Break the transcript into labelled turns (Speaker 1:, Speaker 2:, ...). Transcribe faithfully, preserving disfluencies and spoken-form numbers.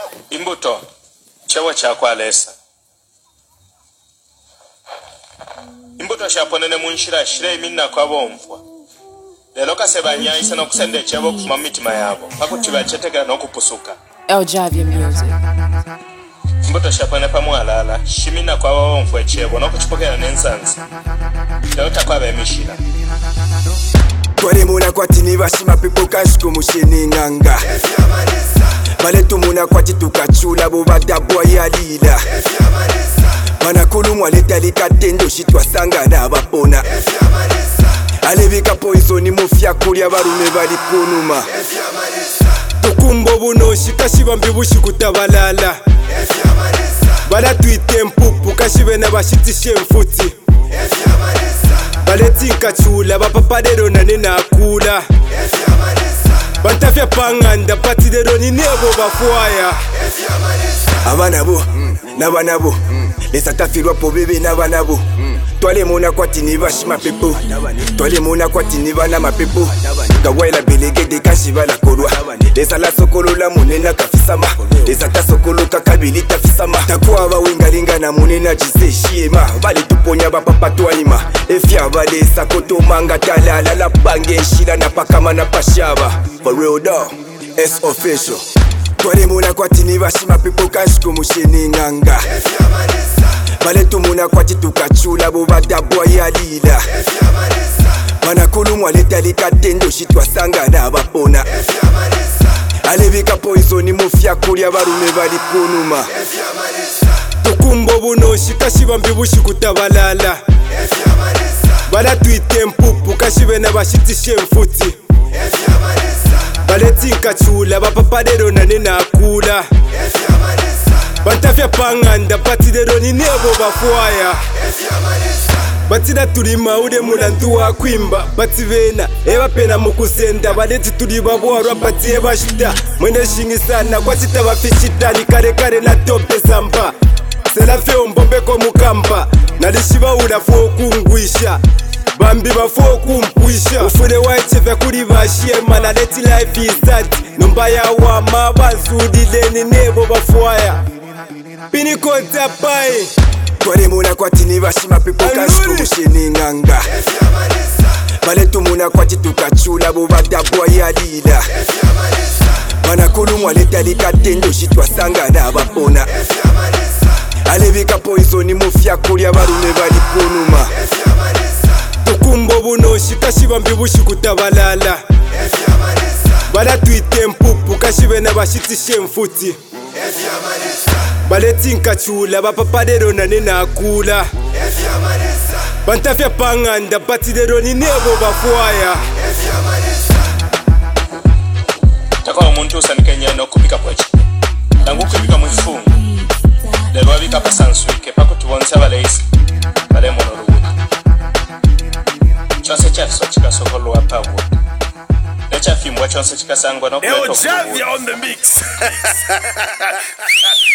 Speaker 1: Imbuto chewa chakwalesa imbuto shaponene munshira shire minna kwabomvwa lelo kasebanya isa nokusende chebo kufuma mitima yabo pakuti bachetegera nokupusuka
Speaker 2: El Javier Music.
Speaker 1: Imbuto shapone pamwalala shimina kwabomvwa chebo nokuchipokera nensanzi lelo takwabe emishira
Speaker 3: Twale muna kwati ni bashima people kashiko musheni nganga Bale tumuna kwati tukachula bubada bwa yalila Manakulu mwaleta likatendo shitwa sanga na bapona Alebika poisoni mufya kulia barume bali kunuma Tukumbo buno shikashiba mbibushi kutabalala Bala tuite mpupu kashibe na bashitishe mfuti Baleti nkachula bapapadero nane nakula Bantafya panganda patidero ni nebo bafuaya Abanabo, nabanabo Lesa tafirwa po bebe nabanabo Twale muna kwati ni bashima pepo Twale muna kwati ni bana mapepo Kawaila belege de kashiba la korwa Lesa la sokolo la munena kafisama Lesa ta sokolo kakabili tafisama Takuwa ba wingalinga na munena jise shiema Bali tuponya ba papa twaima Efya bale sakoto manga talala la bange shila na pakama na pashaba For real dog, it's official Twale muna kwati ni bashima pepo kashiko musheni nganga Bale tumuna kwati tukachula bubada bwa yalila Manakulu mwaleta likatendo shitwa sanga na bapona Alebika poisoni mufya kulia barume bali kunuma Tukumbo buno shikashiba mbibushi kutabalala Bala tuite mpupu kashibe na bashitishe mfuti Baleti nkachula bapapadero nane nakula Bantafya panganda patidero ni nebo bafuaya Batida tulima ude mulantu wa kwimba Bativena eba pena mukusenda Baleti tuliba buwarwa pati eba shita Mwende shingi sana kwa chita bafishita Ni kare kare na tope zampa Selafe umbombeko mukamba Nalishiba ulafuo kungwisha Bambi bafo kumpuisha Ufune waichefe kuri bashie Mana leti life is that Numbaya wa mabazudi Leni nebo bafuaya Pini konta pai Twale muna kwati ni bashima people kashiko musheni nganga Bale tumuna kwati tukachula bubada bwa yalila Manakulu mwaleta likatendo shitwa sanga na bapona Alebika poisoni mufya kulia barume bali kunuma Tukumbo buno shikashiba mbibushi kutabalala Bala tuite mpupu kashibe na bashitishe mfuti Baleti nkachula bapapadero nane nakula Bantafya panganda patidero ni nebo bafuaya
Speaker 1: Takwa umuntu usanikenya no kupika pochi Tangu kupika mwifungu Lelo wabika pasansuike pako tuwonsa baleisi Bale mono rubutu Chonse chafiso chika sokolo wapabu Lecha fimbwa chonse chika sangwa no
Speaker 4: El Javier on the mix.